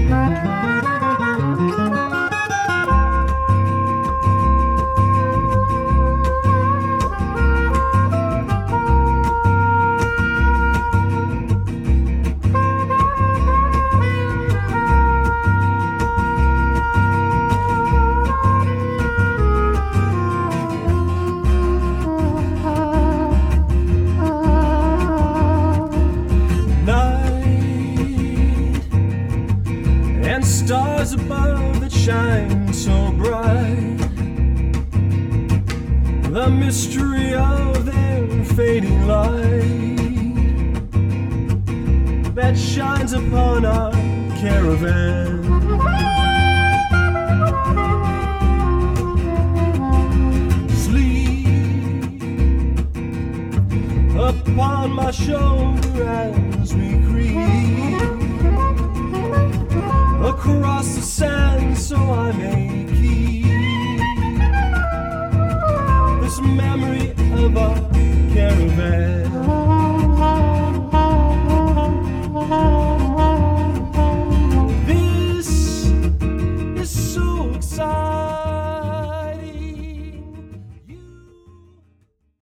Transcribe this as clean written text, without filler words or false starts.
Stars above that shine so bright, the mystery of their fading light that shines upon our caravan. Sleep upon my shoulder